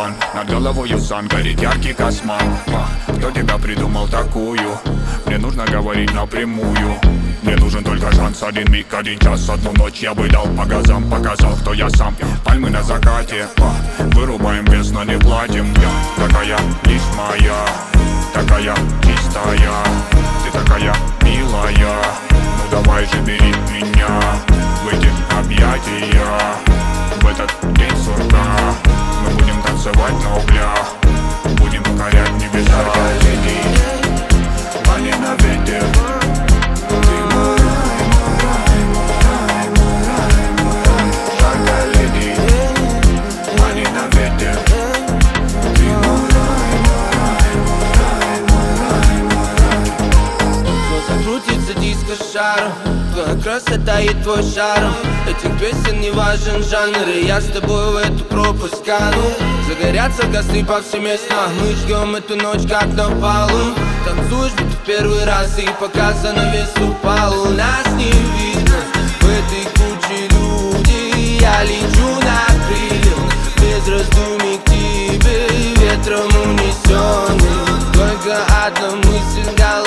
туман, над головою сан, горит яркий косман. Кто тебя придумал такую? Мне нужно говорить напрямую. Мне нужен только шанс, один миг, один час, одну ночь я бы дал по газам. Показал, кто я сам, пальмы на закате. Вырубаем вес, но не платим. Я такая, лишь моя, такая чистая. Ты такая милая, ну давай же бери меня в эти объятия. В этот день сурка мы будем танцевать на углях, будем покорять небеса. Лети, они на ветер. Ты мой рай, мой рай, мой рай, мой рай. Жаркая леди, они на ветер. Ты мой рай, мой рай, мой рай, мой рай, мой рай. Закрутится диско-шаром, твоя красота и твой шарм. Этих песен не важен жанр, и я с тобой в эту пропасть кану. Загорятся костры повсеместно, мы ждем эту ночь как на балу. Танцуешь будто в первый раз, и пока занавес упал, нас не видно в этой куче люди. Я лечу на крыльях, без раздумий к тебе, ветром унесенный. Только одна мысль в голове.